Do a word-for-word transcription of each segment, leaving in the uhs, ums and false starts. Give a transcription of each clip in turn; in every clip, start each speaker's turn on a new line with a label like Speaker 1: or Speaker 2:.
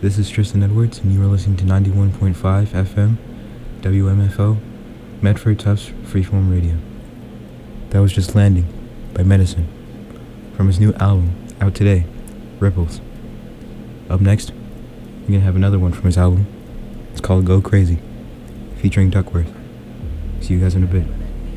Speaker 1: This is Tristan Edwards, and you are listening to ninety-one point five F M, W M F O, Medford Tufts Freeform Radio. That was just Landing by Medicine, from his new album, out today, Ripples. Up next, we're going to have another one from his album. It's called Go Crazy, featuring Duckworth. See you guys in a bit.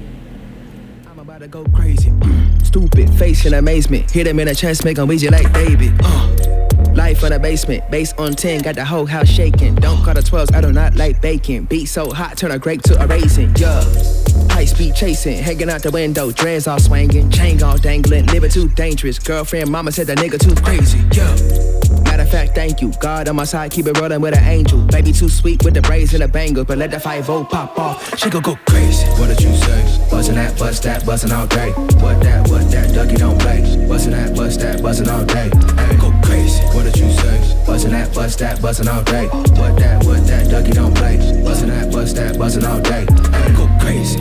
Speaker 2: I'm about to go crazy. Mm. Stupid face in amazement. Hit him in the chest, make him wheezy like baby. Uh. Life in the basement, bass on ten, got the whole house shaking. Don't call the twelves, I do not like bacon. Beat so hot, turn a grape to a raisin. Yeah, high speed chasing, hanging out the window, dreads all swinging, chain all dangling, living too dangerous. Girlfriend, mama said the nigga too crazy. Yeah. Matter of fact, thank you. God on my side, keep it rolling with an angel. Baby too sweet with the braids and the bangles, but let the five oh pop off, she gon' go crazy. What did you say? Bustin' that, bust that, bustin' all day. What that, what that, Ducky don't play. Bustin' that, bust that, bustin' all day. Hey, go crazy. What did you say? Bustin' that, bust that, bustin' all day. What that, what that, Ducky don't play. Bustin' that, bust that, bustin' all day. Hey, go crazy.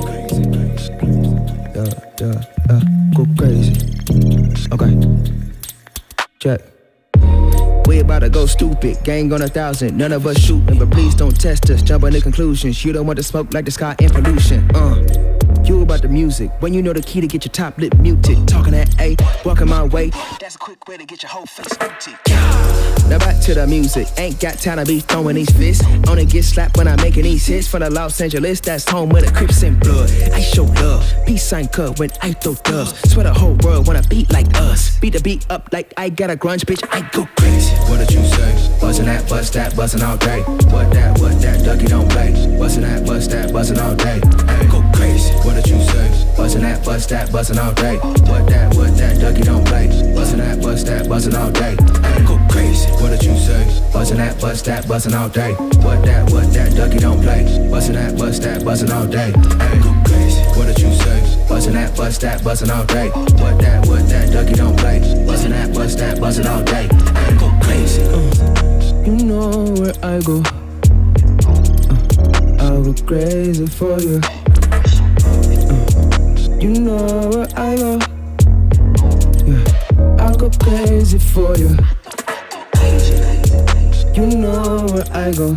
Speaker 2: Yeah, yeah, yeah, go crazy. Okay. Check. We about to go stupid, gang on a thousand, none of us shooting, but please don't test us, jump on the conclusions. You don't want to smoke like the sky in pollution. Uh, you about the music, when you know the key to get your top lip muted. Talking that A, walking my way, that's a quick way to get your whole face empty. Now back to the music, ain't got time to be throwing these fists. Only get slapped when I'm making these hits for the Los Angeles, that's home with the Crips and blood. I show love, peace sign cut when I throw dubs. Swear the whole world wanna beat like us. Beat the beat up like I got a grunge, bitch, I go crazy. What did you say? Bustin' that, bust that, bustin' all day. What that, what that, Ducky don't play. Bustin' that, bust that, bustin' all day. Hey, go crazy. What did you say? Bustin' that, bust that, bustin' all day. What that, what that, Ducky don't play. Bustin' that, bust that, bustin' all day. Hey, go crazy. What did you say? Bustin' that, bust that, bustin' all day. What that, what that, Ducky don't play. Bustin' that, bust that, bustin' all day. Hey, go crazy. What did you say? Bustin' that, bust that, bustin' all day. What that, what that, Ducky don't play. Bustin' that, bust that, bustin' all day. Hey, go crazy. Uh, you know where I go. Uh, I'll go crazy for you. Uh, you know where I go. Yeah, I'll go crazy for you. You know where I go.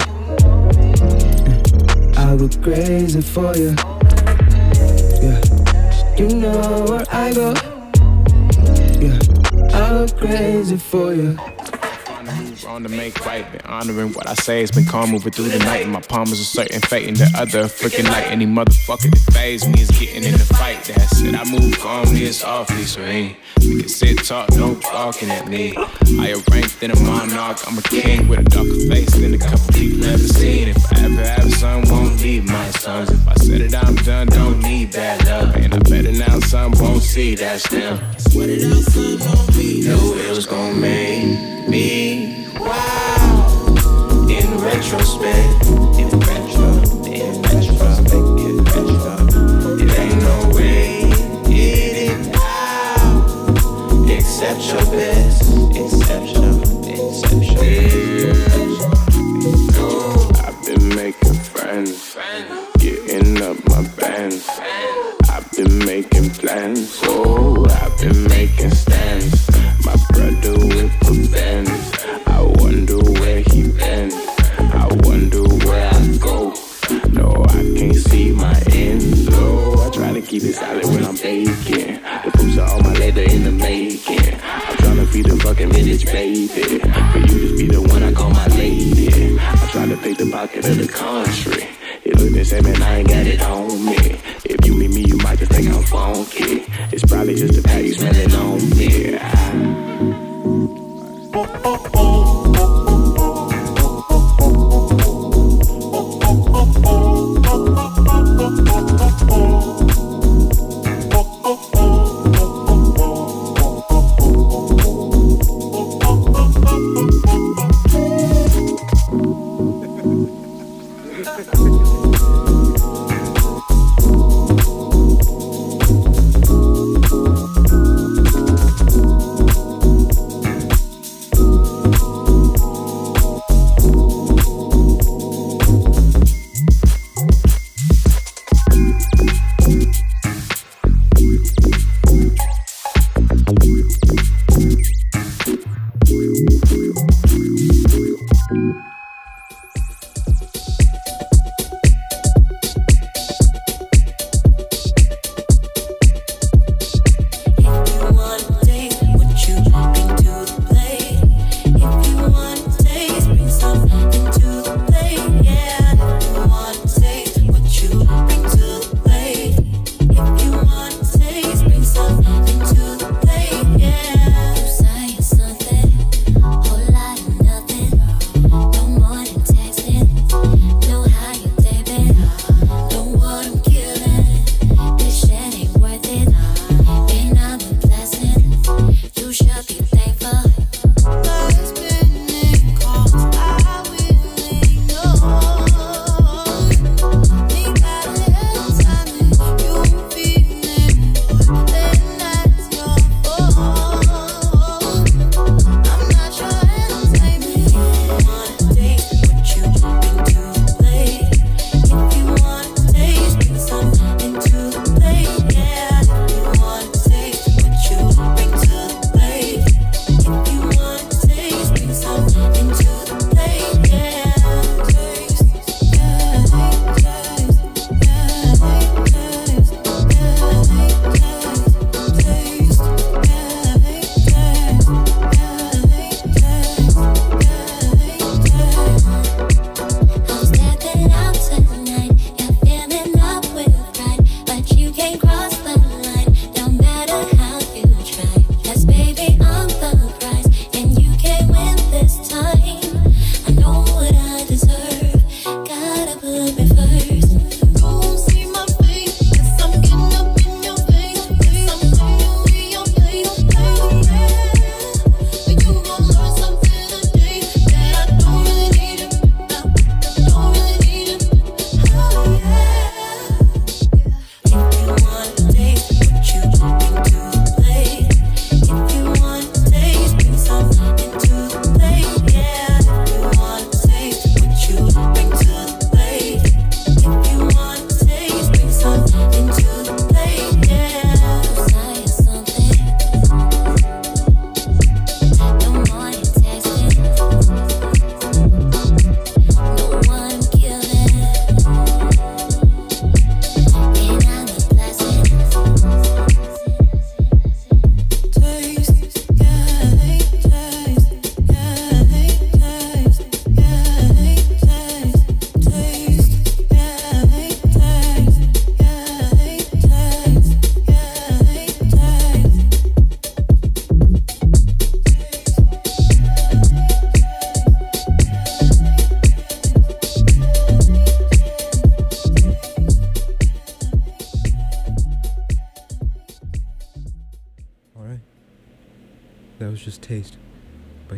Speaker 2: Uh, I'll go crazy for you. Yeah, you know where I go. Yeah, I'll go crazy for you.
Speaker 3: On to make right, been honoring what I say. It's been calm moving through the night, and my palm is a certain fate. And the other freaking light, any motherfucker that phase me is getting in the fight. That's it. I move calmly, it's awfully serene. We can sit, talk, no talking at me. Higher ranked than a monarch, I'm a king with a darker face than a couple people ever seen. If I ever have a son, won't leave my sons. If I said it, I'm done, don't need that love. And I better now, son won't see that's them. Sweat it out, son, won't be. Knew it was gonna make me. Wow, in retrospect, in retro, in retrospect, in retro, it ain't no way getting out, except your best, except your, except your best. I've been making friends, getting up my bands. I've been making plans, oh, I've been making stands. My brother with the Benz. I wonder where he been. I wonder where I go. No, I can't see my end. So I try to keep it solid when I'm baking. The fruits are all my leather in the making. I'm trying to be the fucking village baby. For you to be the one I call my lady. I'm trying to pick the pocket of the country. It look the same and I ain't got it on me. If you meet me, you might just think I'm funky. It's probably just the patty smelling on me. Oh, oh, oh,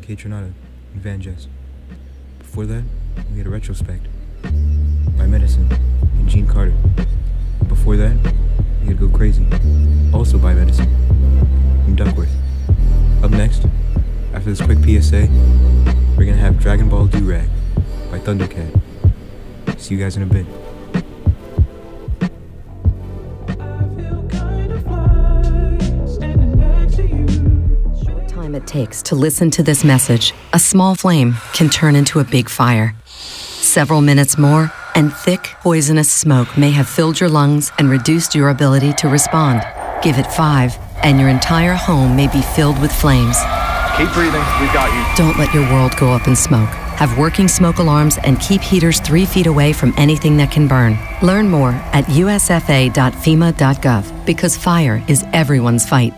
Speaker 1: Kate Tronada and Van Jess. Before that, we had a retrospect by Medicine and Gene Carter. Before that, we had Go Crazy, also by Medicine from Duckworth. Up next, after this quick P S A, we're gonna have Dragon Ball Do-Rag by Thundercat. See you guys in a bit.
Speaker 4: It takes to listen to this message, a small flame can turn into a big fire. Several minutes more, and thick, poisonous smoke may have filled your lungs and reduced your ability to respond. Give it five, and your entire home may be filled with flames.
Speaker 5: Keep breathing, we've got you.
Speaker 4: Don't let your world go up in smoke. Have working smoke alarms and keep heaters three feet away from anything that can burn. Learn more at U S F A dot FEMA dot gov, because fire is everyone's fight.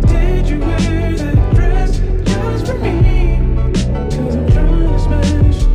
Speaker 6: Cause I'm trying to smash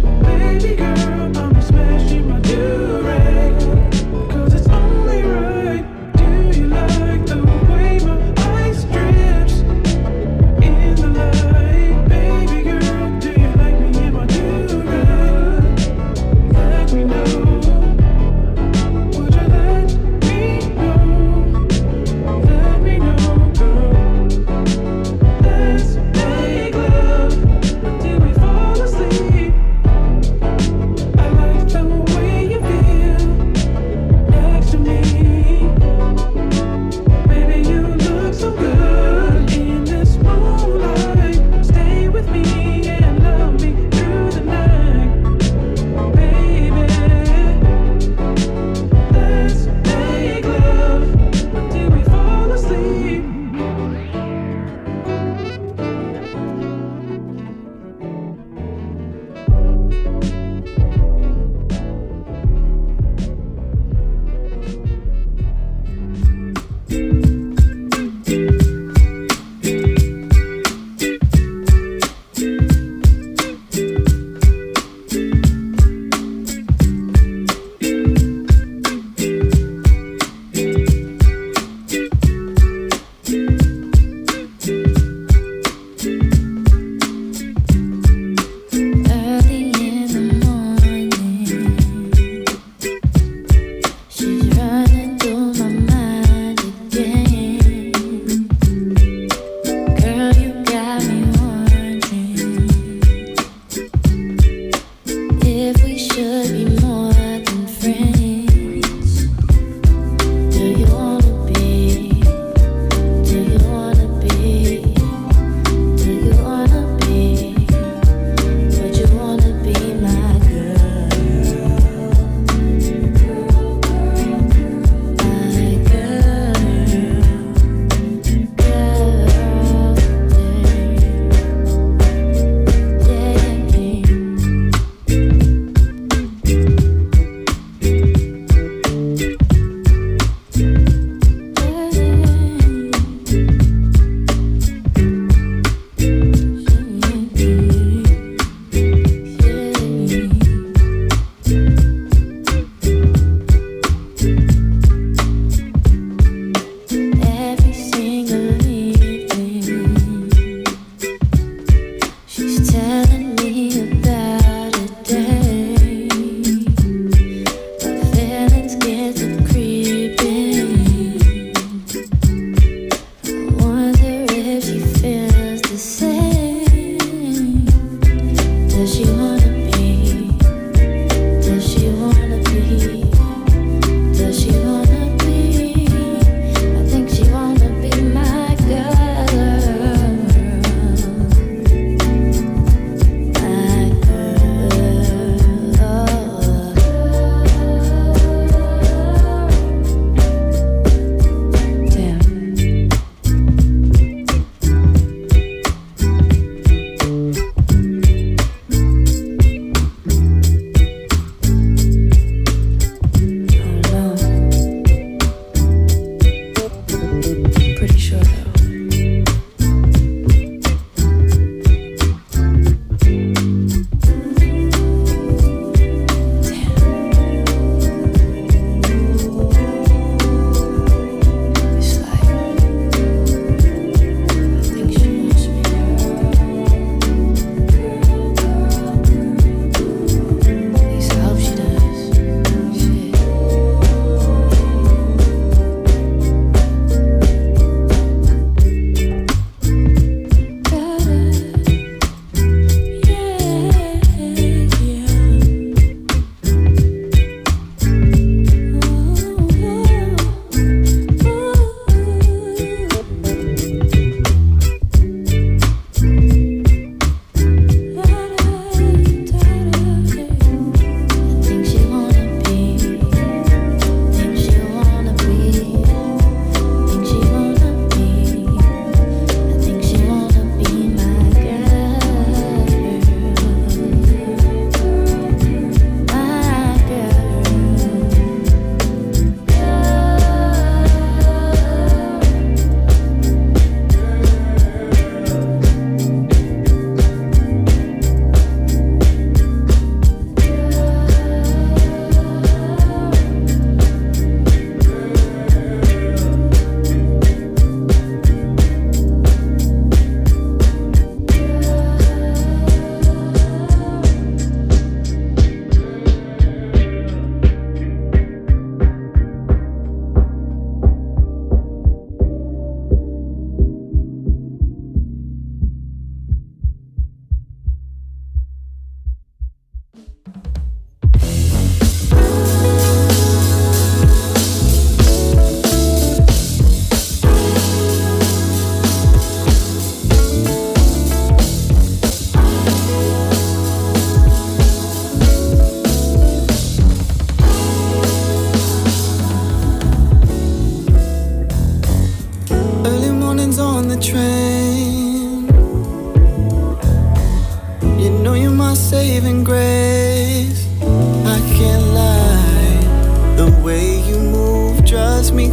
Speaker 6: saving grace. I can't lie, the way you move drives me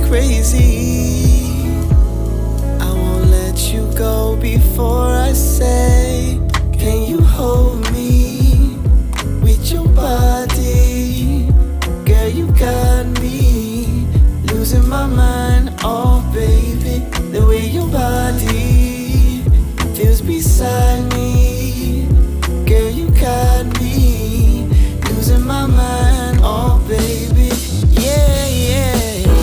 Speaker 6: crazy. I won't let you go before I say, can you hold me with your body? Girl, you got me losing my mind, oh baby. The way your body feels beside me, girl, you got me losing my mind, oh baby. Yeah, yeah.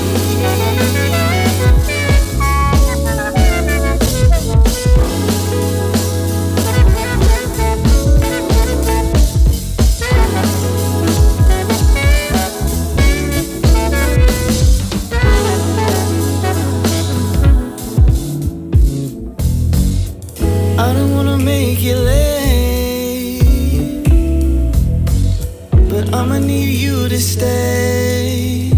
Speaker 6: I don't wanna make it late, but I'ma need you to stay.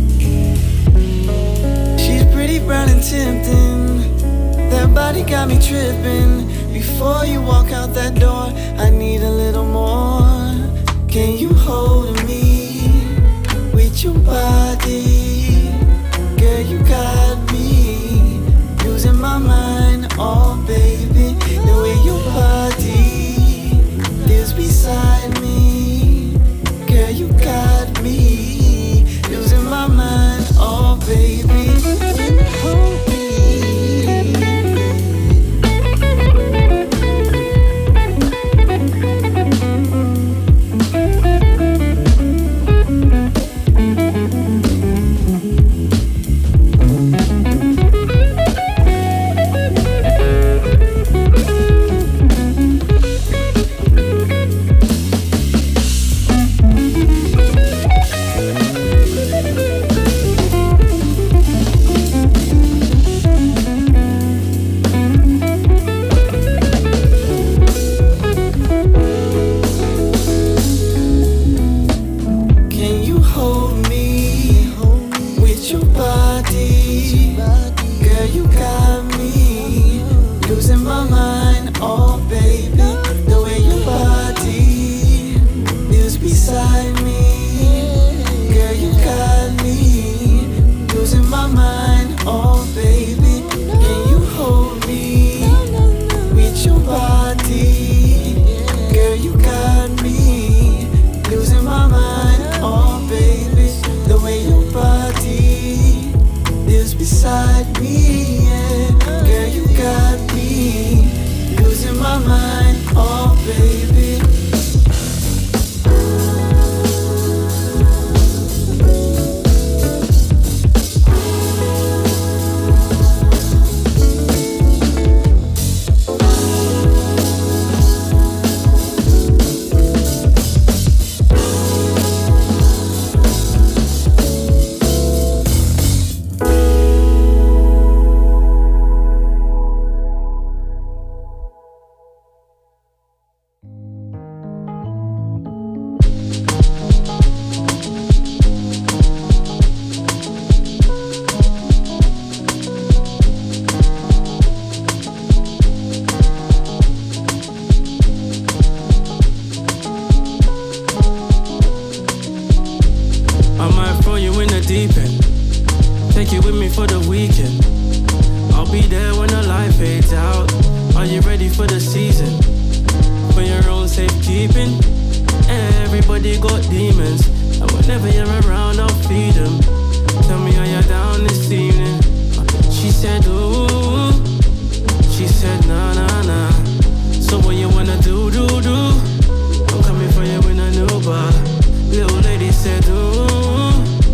Speaker 6: She's pretty brown and tempting, that body got me tripping. Before you walk out that door, I need a little more. Can you hold me with your body? Girl, you got me losing my mind, oh baby. The way your body lives beside me, girl, you got me losing my mind, oh baby. Hold me.
Speaker 7: deep end. Take you with me for the weekend. I'll be there when the light fades out. Are you ready for the season? For your own safekeeping. Everybody got demons, and whenever you're around, I'll feed them. Tell me how you're down this evening. She said, ooh. She said, nah, nah, nah. So what you wanna do, do, do? I'm coming for you in a new bar. Little lady said, ooh.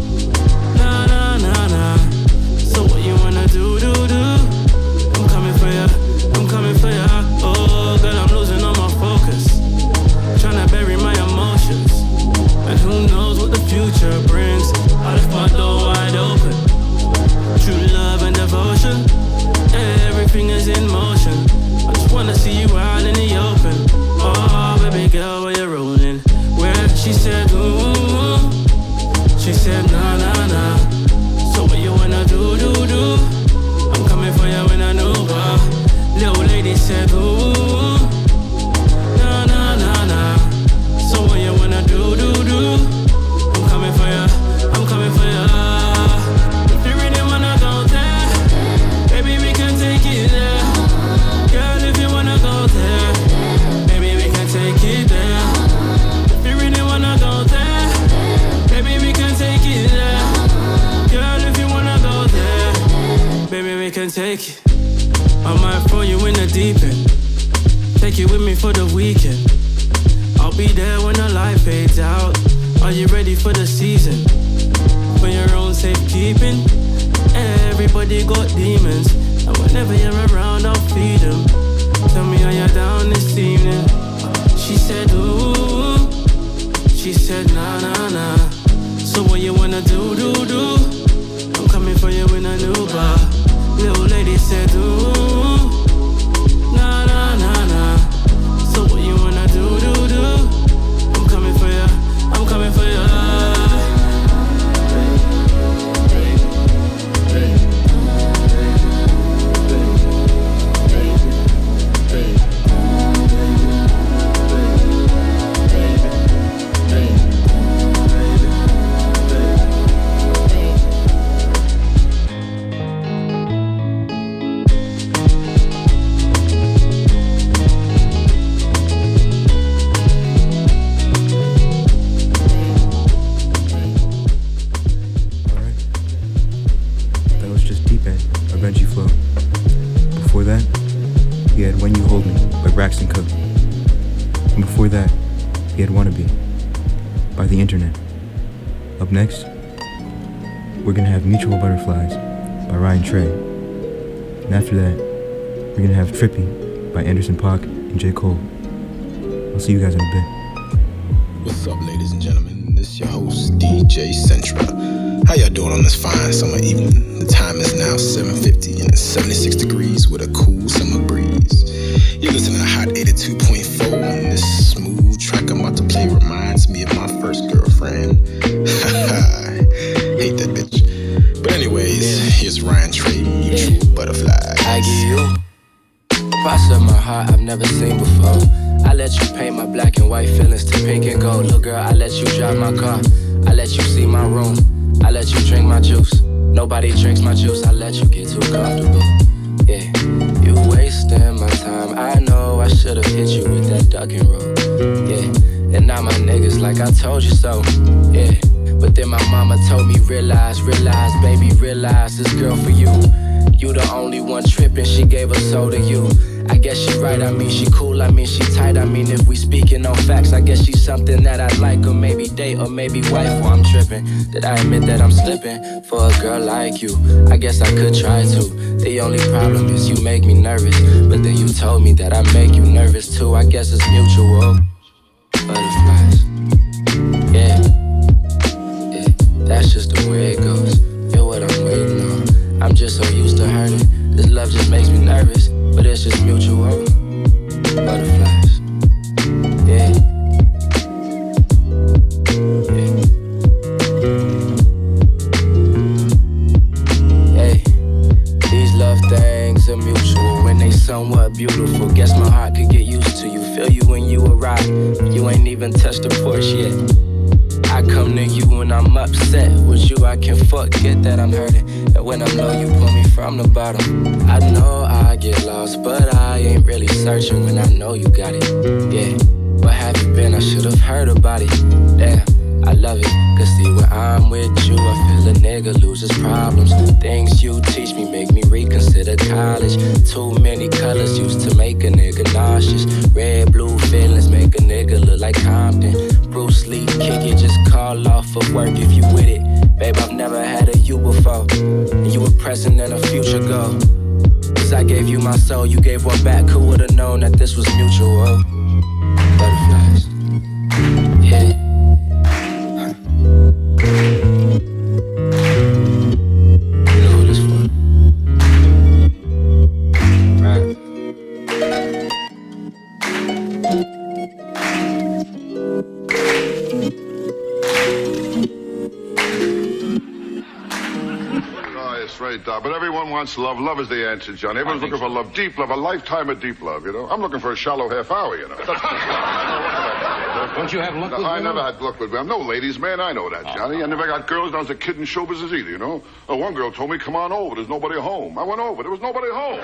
Speaker 7: Nah, nah, nah, nah. So what you wanna do, do, do? I'm coming for you, I'm coming for you. Oh, girl, I'm losing all my focus. Tryna bury my emotions. And who knows what the future brings. I left my door wide open. True love and devotion. Everything is in motion. I just wanna see you out in the open. Oh, baby girl, where you rolling? Where she said, ooh. She said, nah, nah, nah. So what you wanna do, do, do? I'm coming for you in a new bar. Little lady said, ooh. Nah, nah, nah, nah. So what you wanna do, do, do? I'm coming for you, I'm coming for you. If you really wanna go there, baby, we can take it there. Girl, if you wanna go there, baby, we can take it there. If you really wanna go there, baby, we can take it there. Girl, if you wanna go there, baby, we can take it. I might throw you in the deep end. Take you with me for the weekend. I'll be there when the light fades out. Are you ready for the season? For your own safekeeping. Everybody got demons, and whenever you're around, I'll feed them. Tell me how you're down this evening. She said, ooh. She said, nah, nah, nah. So what you wanna do, do, do? I'm coming for you in a new bar. Little lady said, ooh. Nah, nah, nah, nah. So what you wanna do, do, do? I'm coming for you, I'm coming for you.
Speaker 1: Braxton Cook. And before that, he had Wannabe by The Internet. Up next, we're gonna have Mutual Butterflies by Ryan Trey. And after that, we're gonna have Trippy by Anderson .Paak and J. Cole. I'll see you guys in a bit.
Speaker 8: What's up, ladies and gentlemen? This is your host, D J Centra. How y'all doing on this fine summer evening? The time is now seven fifty and it's seventy-six degrees with a cool summer breeze. You're listening to Hot eighty-two point four, and this smooth track I'm about to play reminds me of my first girlfriend. Hate that bitch. But anyways, here's Ryan Trey, Mutual Butterflies.
Speaker 9: I give you parts of my heart I've never seen before. I let you paint my black and white feelings to pink and gold. Little girl, I let you drive my car. I let you see my room. I let you drink my juice. Nobody drinks my juice. I let you get too comfortable. Yeah, you wasting my time. I know I should've hit you with that duck and roll. Yeah, and now my niggas like I told you so. Yeah, but then my mama told me realize, realize, baby, realize this girl for you. You the only one tripping. She gave her soul to you. I guess she right, I mean she cool, I mean she tight. I mean if we speaking on facts, I guess she's something that I like. Or maybe date, or maybe wife, or I'm tripping. Did I admit that I'm slipping for a girl like you? I guess I could try to. The only problem is you make me nervous. But then you told me that I make you nervous too. I guess it's mutual. Butterflies. Yeah, yeah, that's just the way it goes. Feel what I'm waiting on. I'm just so used to hurting. This love just makes me nervous, but it's just mutual. Butterflies. Yeah. Yeah. Hey, these love things are mutual when they somewhat beautiful. Guess my heart could get used to you. Feel you when you arrive. You ain't even touched the porch yet. I come to you when I'm upset. With you I can forget that I'm hurting. And when I'm low you pull me from the bottom. I know I get lost, but I ain't really searching when I know you got it. Yeah, where have you been? I should've heard about it. Damn, I love it. Cause see when I'm with you I feel a nigga loses problems. Things you teach me make me reconsider college. Too many colors used to make a nigga nauseous. Red, blue feelings make a nigga look like Compton. Bruce Lee, kick it, just call off of work if you with it. Babe, I've never had a you before, and you a present and a future goal. Cause I gave you my soul, you gave one back. Who would've known that this was mutual? Butterflies, yeah. You know who this for? Right.
Speaker 10: Right, uh, but everyone wants love. Love is the answer, John. Everyone's looking for love, deep love, a lifetime of deep love, you know. I'm looking for a shallow half hour, you know.
Speaker 11: Don't you have luck with
Speaker 10: no, I
Speaker 11: women?
Speaker 10: never had luck with women. I'm no ladies' man, I know that, Johnny. I never got girls when I was a kid in show business either, you know. Oh, one girl told me, come on over, there's nobody home. I went over, there was nobody home.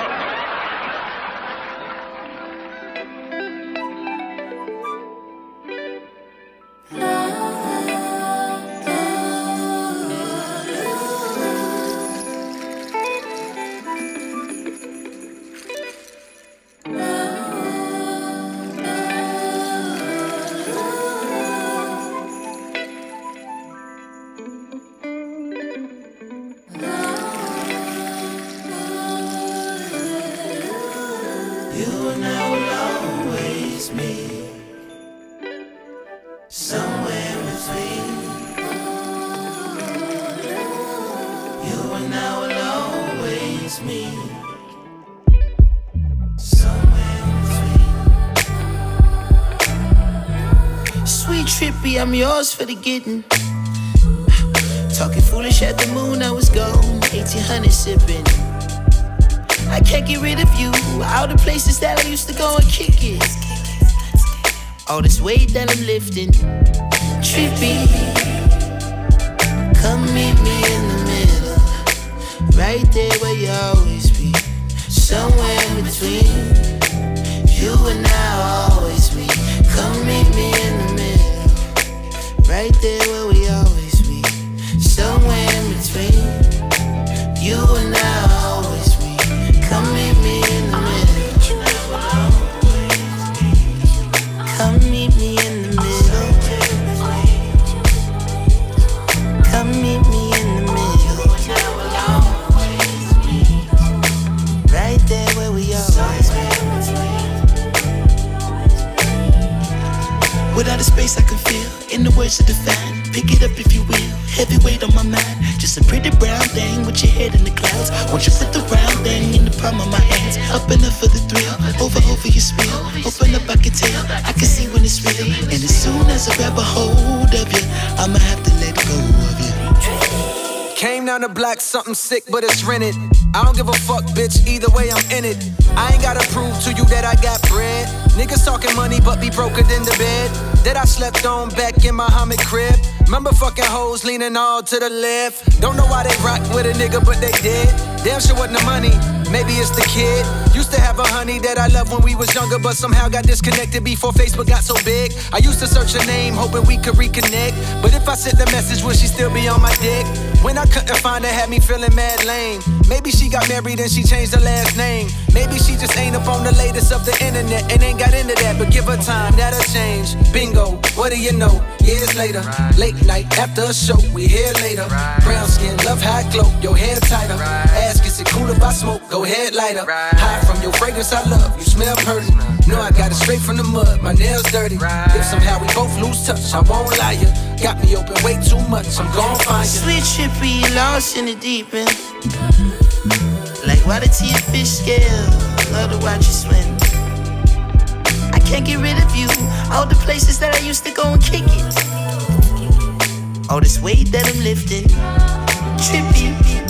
Speaker 6: I'm yours for the getting. Talking foolish at the moon, I was gone. eighteen hundred sipping. I can't get rid of you. All the places that I used to go and kick it. All this weight that I'm lifting. Trippy. Come meet me in the middle. Right there where you always be. Somewhere in between. You and I always be. Come meet me in the middle. Right there where we always be. Somewhere in between. You and I always be. Come meet me in the middle. Come meet me in the middle. Come meet me in the middle. Right there where we always be. Without a space I can feel. In the words of the fan, pick it up if you will. Heavyweight on my mind, just a pretty brown thing with your head in the clouds. Won't you put the round thing in the palm of my hands? Up and up for the thrill, over over your spill. Open up, I can tell, I can see when it's real. And as soon as I grab a hold of you, I'ma have to let go of you.
Speaker 12: Came down the block, something sick, but it's rented. I don't give a fuck, bitch, either way I'm in it. I ain't gotta prove to you that I got bread. Niggas talking money, but be broker than the bed that I slept on back in my Muhammad crib. Remember fucking hoes leaning all to the left. Don't know why they rock with a nigga, but they did. Damn sure wasn't the money, maybe it's the kid. Used to have a honey that I loved when we was younger, but somehow got disconnected before Facebook got so big. I used to search her name, hoping we could reconnect. But if I sent the message, would she still be on my dick? When I couldn't find her, had me feeling mad lame. Maybe she got married and she changed her last name. Maybe she just ain't up on the latest of the internet and ain't got into that, but give her time, that'll change. Bingo, what do you know? Years later, late night after a show, we here later. Brown skin, love how it glow, your hair tighter. Ask, is it cool if I smoke? Go ahead, lighter. High from your fragrance, I love, you smell pretty. Know I got it straight from the mud, my nails dirty. If somehow we both lose touch, I won't lie ya. Got me open way too much, I'm gon' find you.
Speaker 6: Sweet trippy, lost in the deep end. Like water to your fish scale, love to watch you swim. I can't get rid of you, all the places that I used to go and kick it. All this weight that I'm lifting, trippy.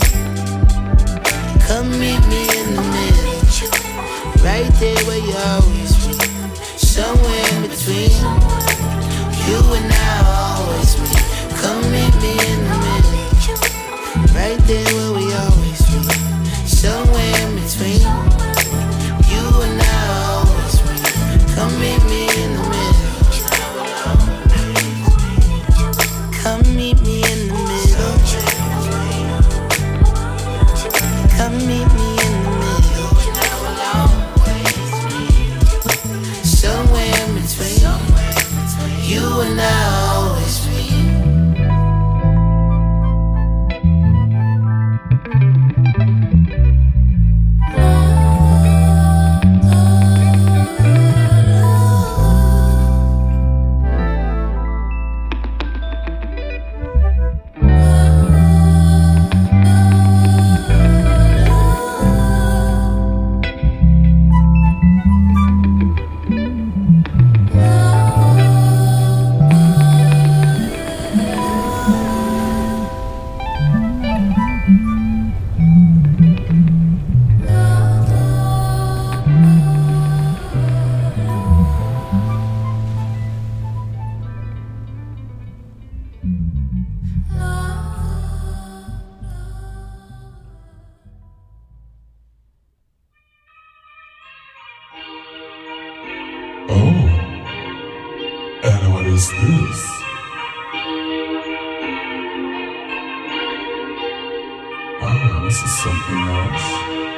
Speaker 6: Come meet me in the middle, right there where you always be. Somewhere in between, you and I always be. and I'll always be.
Speaker 11: is this? Ah, this is something else.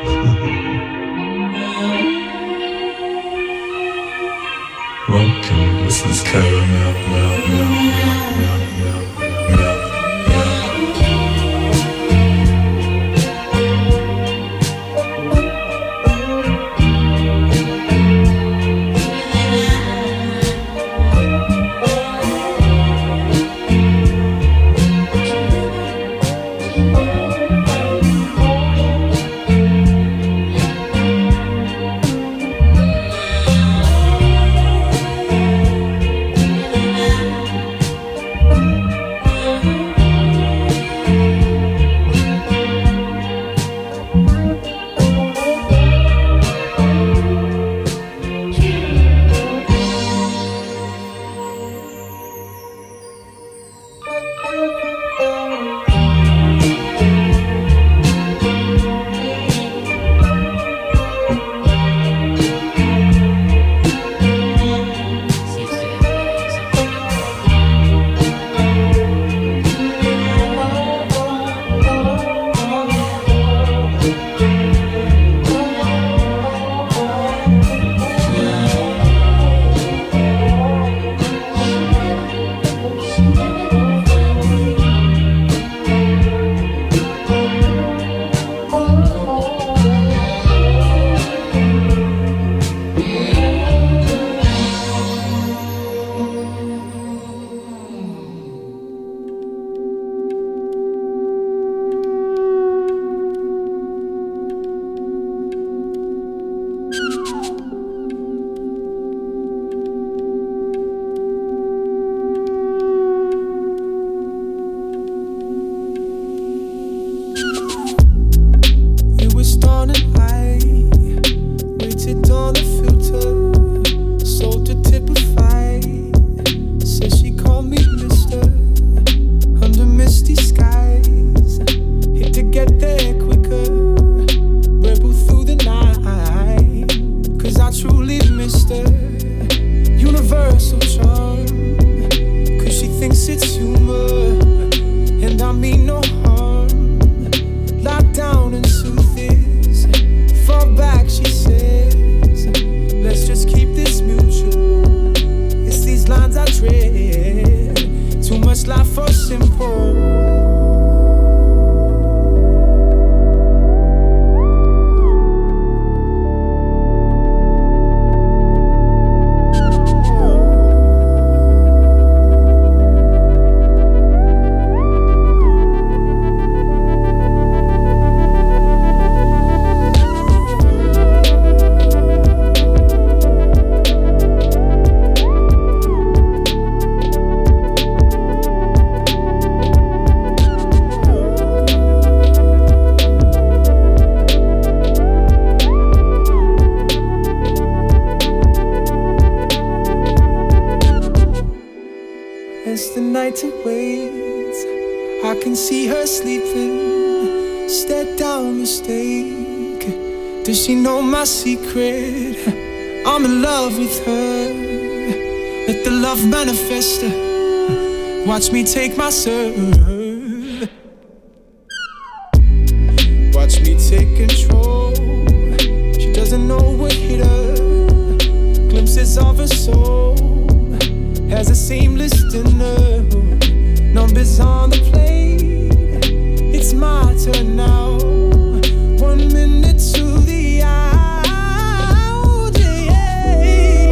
Speaker 11: Welcome, this is caramel, mel, mel, mel, mel, mel, mel.
Speaker 6: Secret, I'm in love with her. Let the love manifest. Watch me take my serve. Watch me take control. She doesn't know what hit her. Glimpses of her soul.
Speaker 13: as a seamless dinner. Numbers on the plate, it's my turn now. One minute to the out, yeah.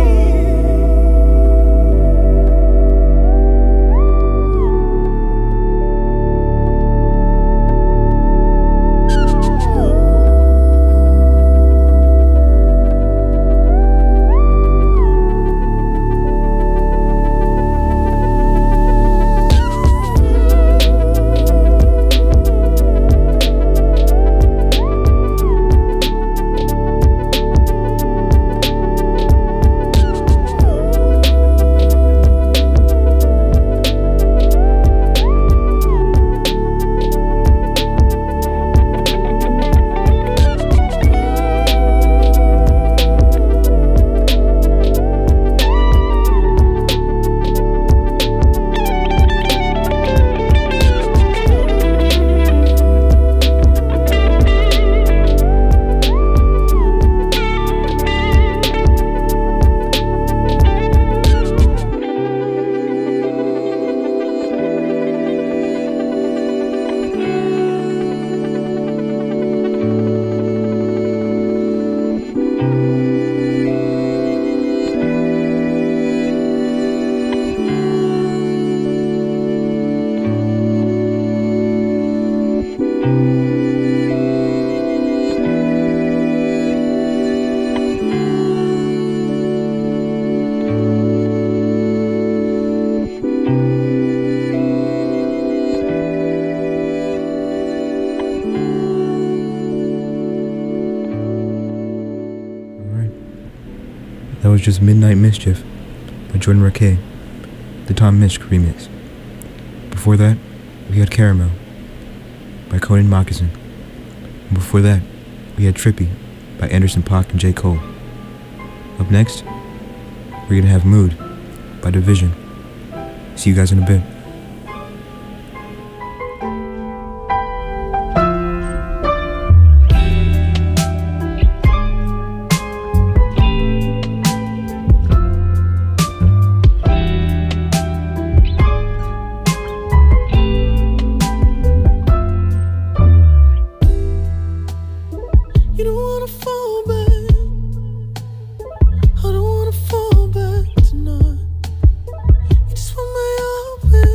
Speaker 1: That was just Midnight Mischief by Jordan Rakei, the Tom Misch remix. Before that, we had Caramel by Conan Moccasin. And before that, we had Trippy by Anderson .Paak and J. Cole. Up next, we're gonna have Mood by Division. See you guys in a bit.
Speaker 6: I don't wanna fall back tonight. You just want my open.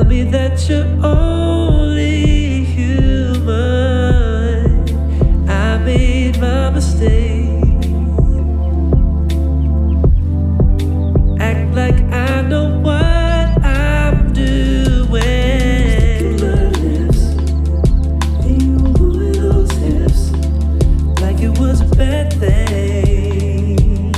Speaker 13: me that you're only human. I made my mistake. Act like I know what I'm doing. Sticking my lips, and you were moving those hips like it was a bad thing.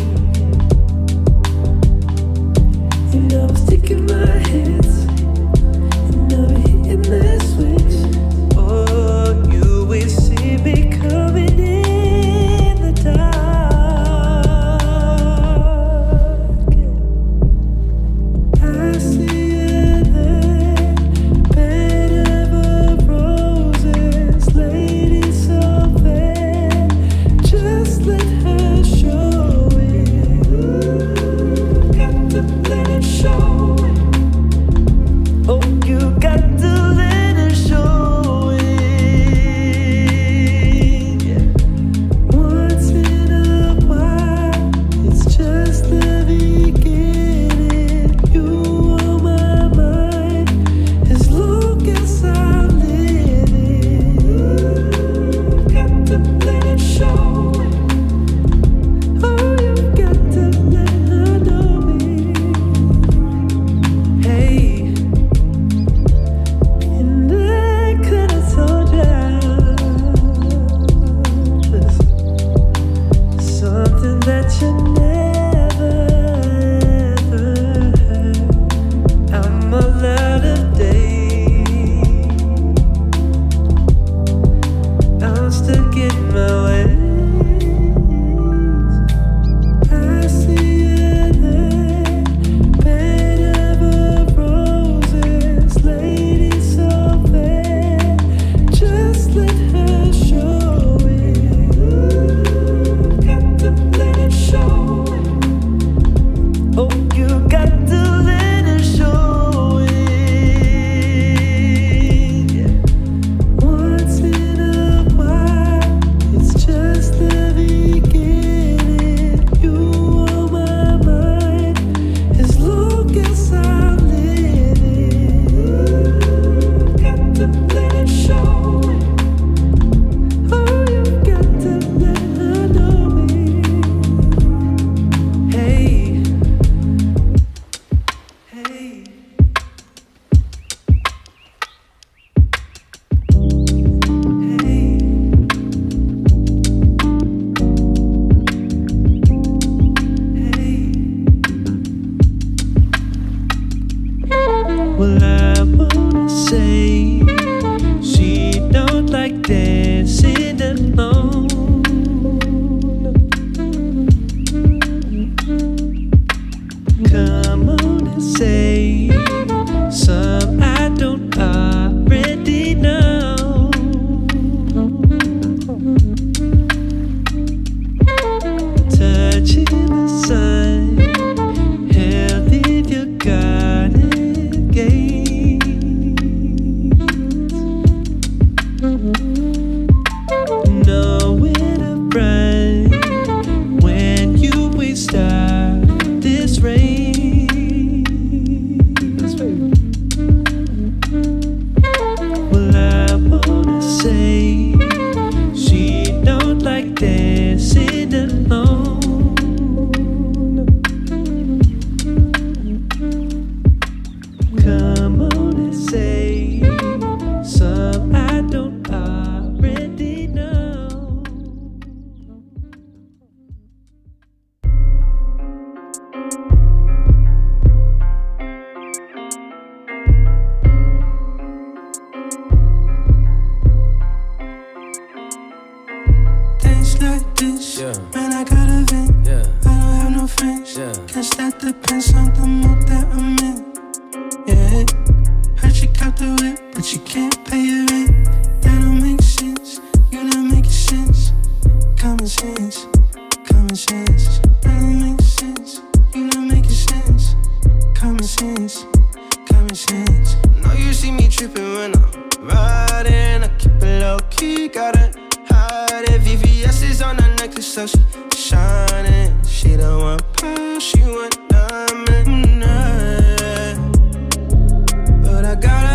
Speaker 13: And I was sticking my hands, and I was hitting that switch. Oh, you will see me coming in the dark. I see you there, bed of roses, lady so fair. Just let her show it. Ooh, got to let it show it. Oh, you got to let her show it. Once in a while, it's just the beginning. You on my mind as long as I'm living. Ooh, got to let it show it. Oh, you got to let her know me. Hey, and I could have told ya something that you never ever heard. I'm a lot of days. I'm stuck in my ways. I see you there, bed of roses, lady so fair. Just let her show it. Ooh, got to let it show it. Oh, you got to let her show it. Once in a while, it's just the beginning. You on my mind as long as I'm living. Ooh, got to let it show it. Oh, you got to let her know me. Hey, hey. Well, I wanna say she don't like dancing alone. Come on and say some I don't already know. Touching the sun, held in your garden gate. Nowhere to run when you will start this race. Well, I wanna say she don't like dancing alone. Come on and say some I don't already know.
Speaker 6: Days like this,
Speaker 9: Yeah.
Speaker 6: man, I gotta vent.
Speaker 9: Yeah.
Speaker 6: I don't have no friends.
Speaker 9: Yeah.
Speaker 6: Guess that depends on the mood that I'm in. Yeah. Heard she got the whip, but she can't pay your rent. That don't make sense. You're not making sense. Common sense. Common sense. That don't make sense. You're not making sense. Common sense. Common sense. Know you see me tripping when I'm riding. I keep it low key, gotta hide it. V V S is on her necklace, so she shining. She don't want pearl, she want diamond. Mm, yeah. But I gotta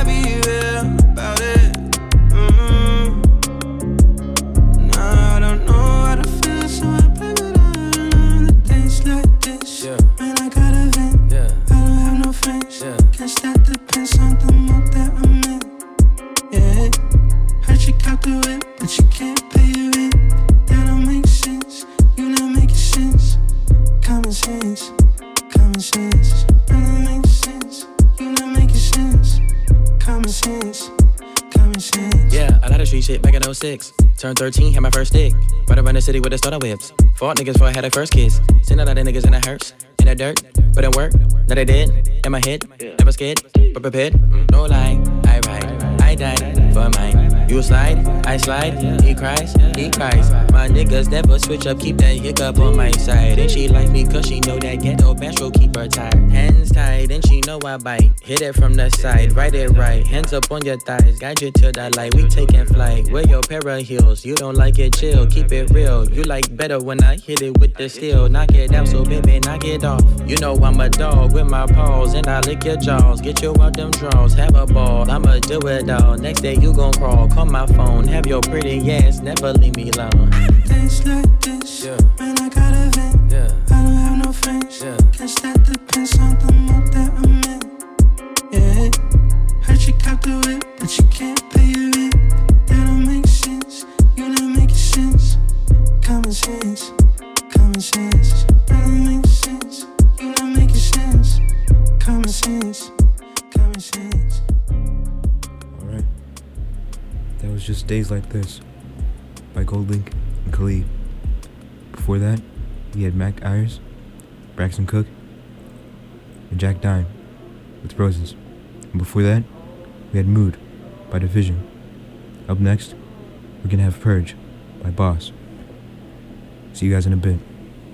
Speaker 6: sense, common sense.
Speaker 14: Yeah, a lot of street shit back in oh six. Turned thirteen, had my first stick. Right around the city with the starter whips. Fought niggas before I had a first kiss. Seen a lot of niggas in the hearse, in the dirt, but it worked. That I did, in my head, never scared, but prepared. No lie, I ride, I die for mine. You slide, I slide, he cries, he cries. My niggas never switch up, keep that hiccup on my side. And she like me cause she know that ghetto bastro keep her tied. Hands tied, and she know I bite. Hit it from the side, right it right. Hands up on your thighs, guide you to the light. We taking flight, wear your para heels. You don't like it, chill, keep it real. You like better when I hit it with the steel. Knock it out, so baby, knock it off. You know I'm a dog with my paws, and I lick your jaws. Get you out them draws, have a ball. I'ma do it all. Next day you gon' crawl. Call my phone, have your pretty ass, never leave me alone.
Speaker 6: Days like this, yeah. Man, I gotta vent. Yeah. I don't have no friends. Yeah. Guess that depends on the mood that I'm in. Yeah. Heard you cop the whip, but you can't pay your rent. That don't make sense. You don't make sense. Common sense, common sense. That don't make sense. You don't make sense. Common sense, common sense.
Speaker 1: Alright. That was just Days Like This by Goldlink and Khalid. Before that, we had Mac Ayers, Braxton Cook, and Jack Dime with Roses. And before that, we had Mood by Division. Up next, we're gonna have Purge by Boss. See you guys in a bit.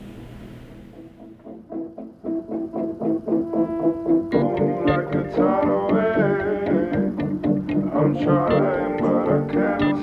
Speaker 11: Like a tidal wave, I'm trying, but I can't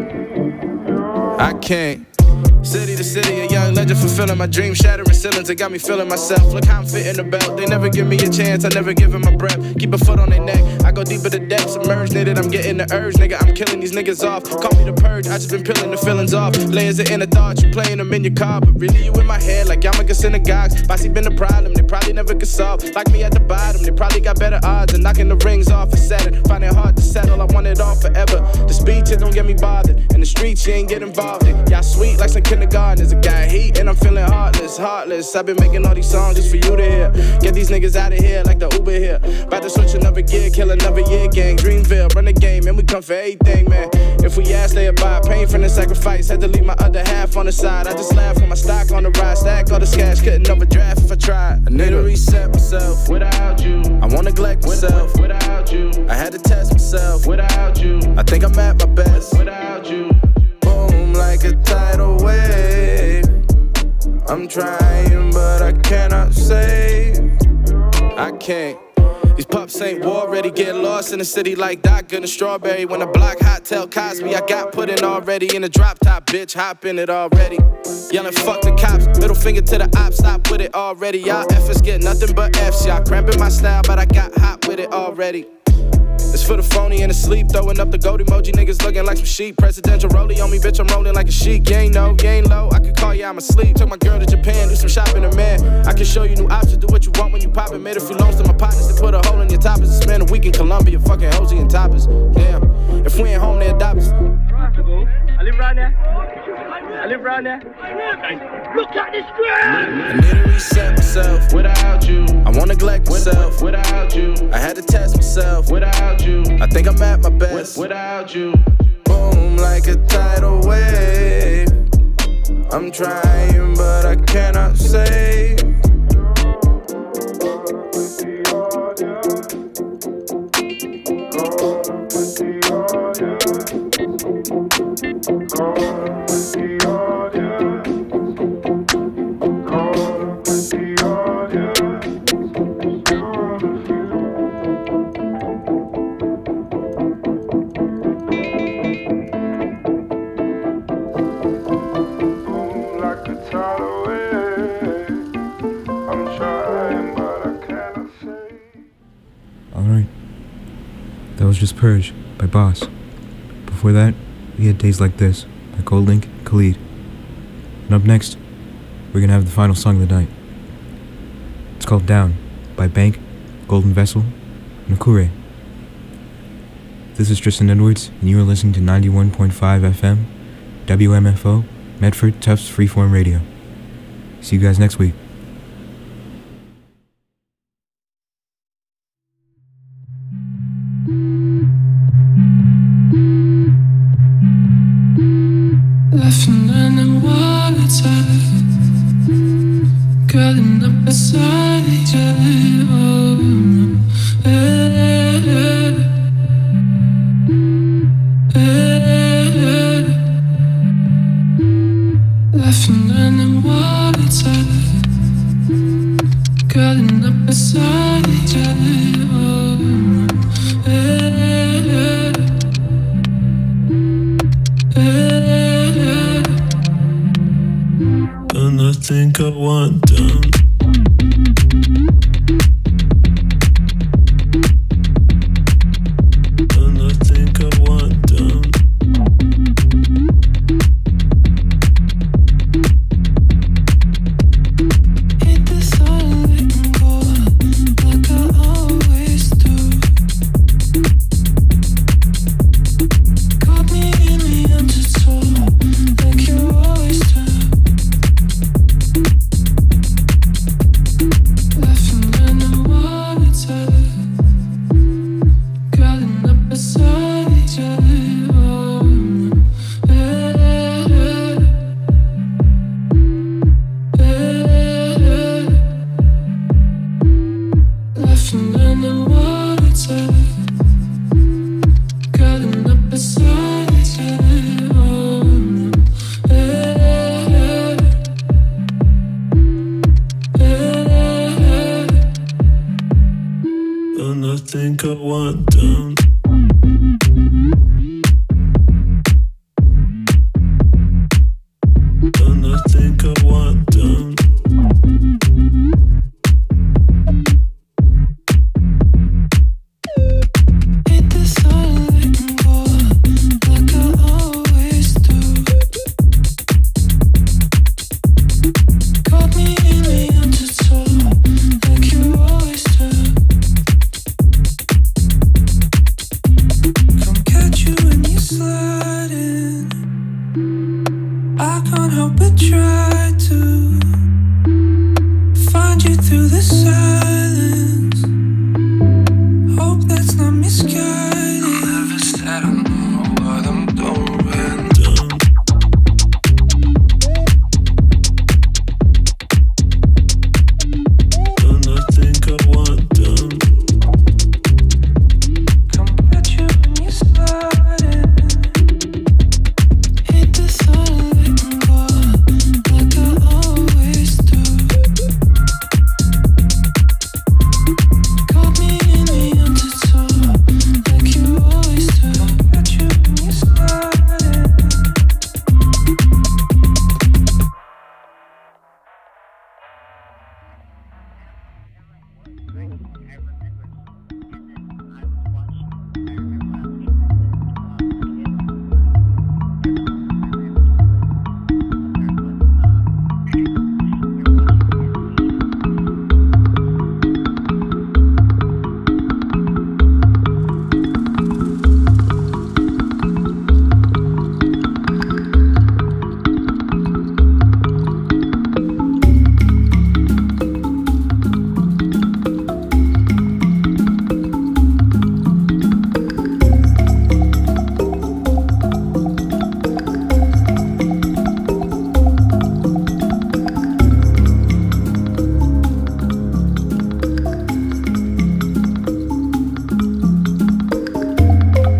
Speaker 11: say
Speaker 15: I can't. City to city, a young legend fulfilling my dream, shattering ceilings. It got me feeling myself. Look how I'm fitting the belt. They never give me a chance, I never give them my breath. Keep a foot on their neck, I go deeper to depths. Submerged in it, I'm getting the urge, nigga. I'm killing these niggas off. Call me the purge, I just been peeling the feelings off. Layers of inner thoughts, you playing them in your car, but really you in my head like y'all make a synagogues. Bossy been the problem, they probably never could solve. Like me at the bottom, they probably got better odds than knocking the rings off a Saturn. Find it hard to settle, I want it all forever. The speech, it don't get me bothered. In the streets, you ain't get involved in. Y'all sweet like some kindergartners. A guy heat and I'm feeling heartless, heartless. I've been making all these songs just for you to hear. Get these niggas out of here like the Uber here. About to switch another gear, kill another year gang. Dreamville, run the game, and we come for everything, man. If we ask, they abide. Pain from the sacrifice. Had to leave my other half on the side. I just laugh when my stock on the rise. Stack all the cash, couldn't overdraft if I tried. I need to reset myself without you. I won't neglect myself without you. I had to test myself without you. I think I'm at my best without you. Boom, like a tidal wave. I'm trying, but I cannot save. I can't. These pups ain't war ready, get lost in the city like Doc in a strawberry. When I block hot, tell Cosby I got put in already. In a drop top, bitch, hop in it already. Yelling fuck the cops, middle finger to the ops, stop with it already. Y'all efforts get nothing but F's, y'all cramping my style, but I got hot with it already. It's for the phony and the sleep, throwing up the gold emoji, niggas looking like some sheep. Presidential rollie on me, bitch, I'm rolling like a sheik. You ain't know, you ain't low, I could call you out my sleep. Took my girl to Japan, do some shopping in man. I can show you new options, do what you want when you pop it. Made a few loans to my partners to put a hole in your toppers. And spend a week in Colombia, fucking Hosey and toppers. Damn, if we ain't home, they adopt us.
Speaker 16: I live right there. I live right there. Look at this ground.
Speaker 15: I need to reset myself without you. I won't neglect myself without you. I had to test myself without you. I think I'm at my best without you. Boom, like a tidal wave. I'm trying, but I cannot save.
Speaker 1: Alright. That was just Purge by Boss. Before that, we had Days Like This by Goldlink and Khalid. And up next, we're gonna have the final song of the night. It's called Down by Bank, Golden Vessel, and Akure. This is Tristan Edwards, and you are listening to ninety-one point five F M, W M F O, Medford Tufts Freeform Radio. See you guys next week.
Speaker 13: Curling up beside each other. Hey, hey, hey. Laughing underwater. Curling up beside each other. Hey, hey, hey.
Speaker 11: And I think I want them.